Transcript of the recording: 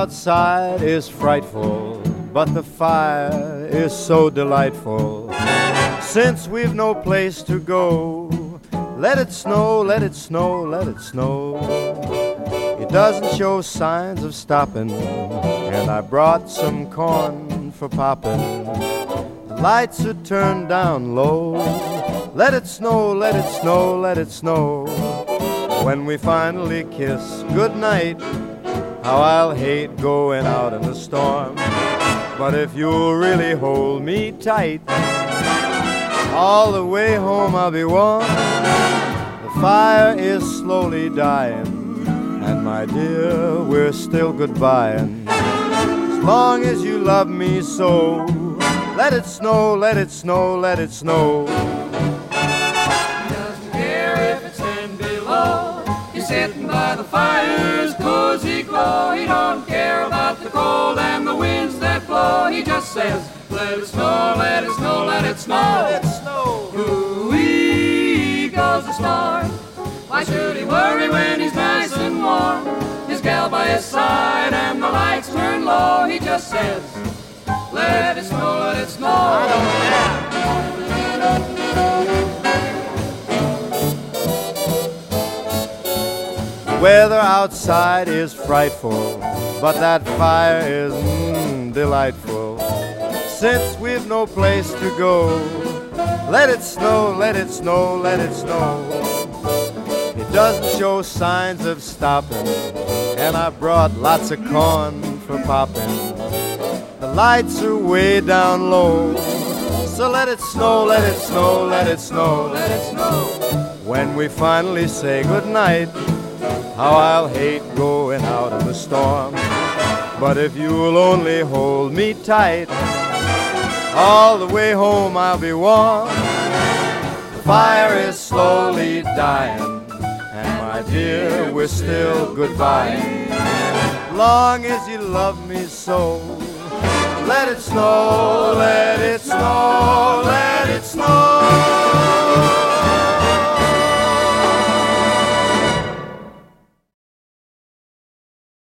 outside is frightful, but the fire is so delightful. Since we've no place to go, let it snow, let it snow, let it snow. It doesn't show signs of stopping, and I brought some corn for popping. The lights are turned down low. Let it snow, let it snow, let it snow. When we finally kiss goodnight, how I'll hate going out in the storm. But if you'll really hold me tight, all the way home I'll be warm. The fire is slowly dying, and my dear, we're still goodbying. As long as you love me so, let it snow, let it snow, let it snow. He doesn't care if it's 10 below. He's sitting by the fire's cozy glow. He don't care about the cold and the winds that blow. He just says, let it snow, let it snow, let it snow. Let it snow. Ooh-wee goes the storm. Why should he worry when he's nice and warm? His gal by his side and the lights turn low. He just says, let it snow, let it snow. I don't care. The weather outside is frightful, but that fire is delightful. Since we've no place to go, let it snow, let it snow, let it snow. It doesn't show signs of stopping, and I brought lots of corn for popping. The lights are way down low, so let it snow, let it snow, let it snow, let it snow. When we finally say goodnight, how I'll hate going out in the storm. But if you'll only hold me tight, all the way home I'll be warm. The fire is slowly dying, and my dear, we're still goodbye. Long as you love me so, let it snow, let it snow.